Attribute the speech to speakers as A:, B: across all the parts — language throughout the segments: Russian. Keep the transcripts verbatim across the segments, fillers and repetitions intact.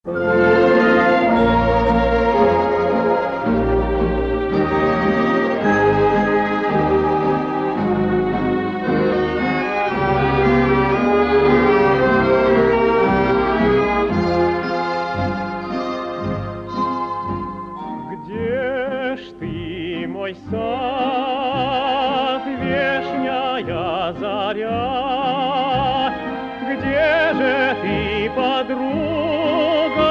A: Где ж ты, мой сад, вешняя заря? Где же ты, подруга,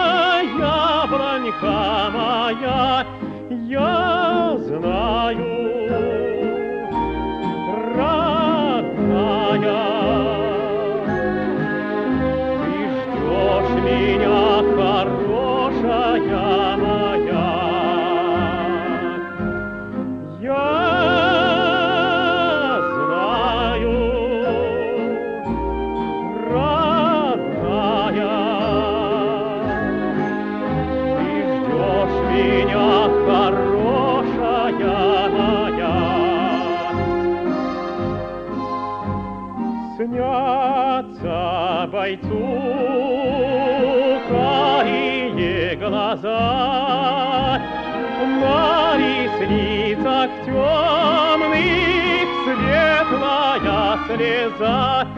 A: яблонька моя? Я знаю, родная, ты ждешь меня, хорошая моя. Я знаю, родная, ты ждешь меня, хорошая моя. Снятся бойцу карие глаза, на ресницах темных светлая слеза,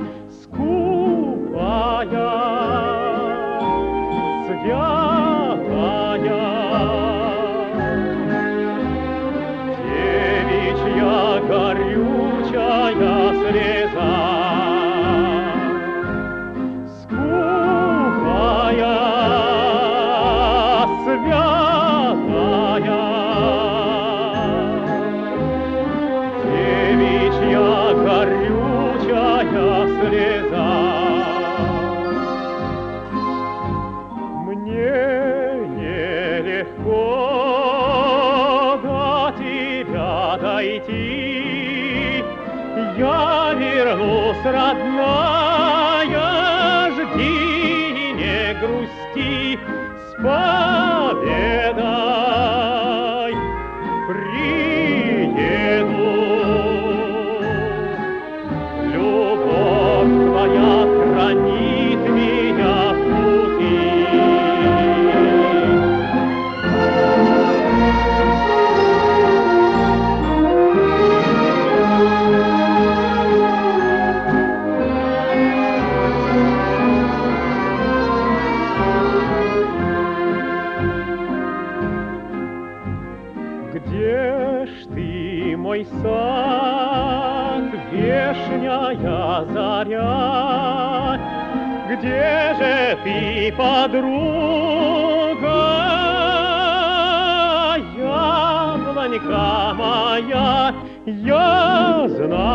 A: скупая, святая, девичья горючая слеза. Скупая, святая, девичья горючая слеза. Мне нелегко до тебя дойти, я вернусь, родная, жди, не грусти, с победой приеду. Любовь твоя хранит меня в пути. Где ж ты, мой сад, вешняя заря? Где же ты, подруга, яблонька моя? Я знаю,